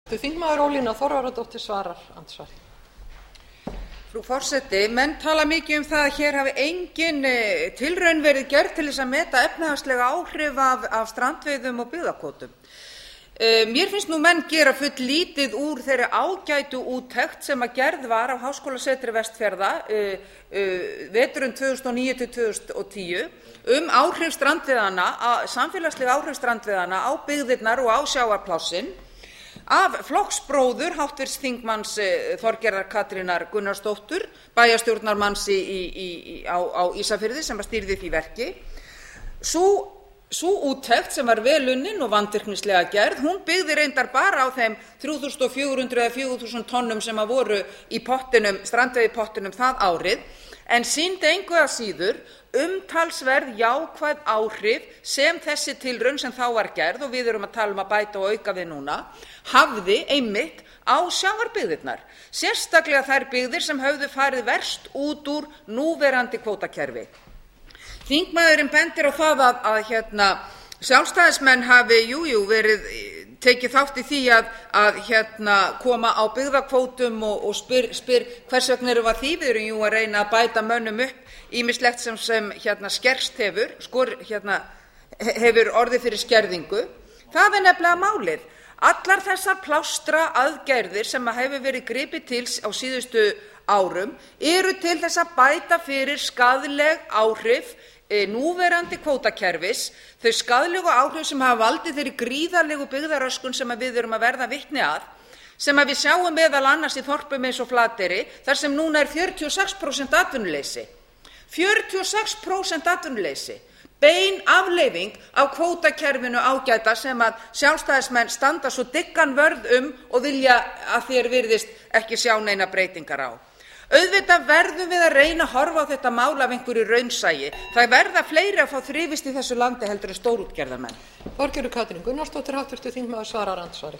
Þingmaður Ólína Þorvarðardóttir svarar andsvari. Frú forseti, menn tala mikið það að hér hafi engin tilraun verið gerð til þess að meta efnahagslega áhrif af strandveiðum og byggðakvótum. Mér finnst nú menn gera full lítið úr þeirri ágætu úttekt sem að gerð var á Háskólasetri Vestfjarða veturinn 2009 til 2010 áhrif strandveiðanna, samfélagsleg áhrif strandveiðanna á byggðirnar og á sjávarplássin af flokksbróður háttvirts þingmanns Þorgerðar Katrínar Gunnarsdóttur, bæjarstjórnarmanns á Ísafirði sem stýrði því verki. Sú úttekt sem var vel unnin og vandvirknislega gerð, hún byggði reyndar bara á þeim 3.400 eða 4.000 tonnum sem voru í pottinum, strandveiðipottinum það árið, en sýndi engu að síður umtalsverð jákvæð áhrif sem þessi tilraun sem þá var gerð, og við erum að tala að bæta og auka við núna, hafði einmitt á sjávarbyggðirnar, sérstaklega þær byggðir sem höfðu farið verst út úr núverandi kvótakerfi. Þingmaðurinn bendir á það að sjálfstæðismenn hafi verið tekið þátt í því að koma á byggðakvótum og spyr hvers vegna erum við að því. Við erum að reyna að bæta mönnum upp ýmislegt sem skerst hefur orðið fyrir skerðingu. Það er nefnilega málið. Allar þessar plástra aðgerðir sem hefur verið gripið til á síðustu árum eru til þess að bæta fyrir skaðleg áhrif núverandi kvótakerfis, þau skaðlegu áhrif sem hafa valdið þeirri gríðarlegu byggðaröskun sem við erum að verða vitni að, sem við sjáum meðal annars í þorpum eins og Flateyri, þar sem núna 46% atvinnuleysi. 46% atvinnuleysi. Bein afleiðing af kvótakerfinu ágæta sem að sjálfstæðismenn standa svo dyggan vörð og vilja að þér virðist ekki sjá neina breytingar á. Auðvitað verðum við að reyna að horfa á þetta mál af einhverju raunsæi. Það verða fleiri að fá þrifist í þessu landi heldur en stórútgerðarmenn. Þorgerður Katrín Gunnarsdóttir, hv. þingmaður, svarar andsvari.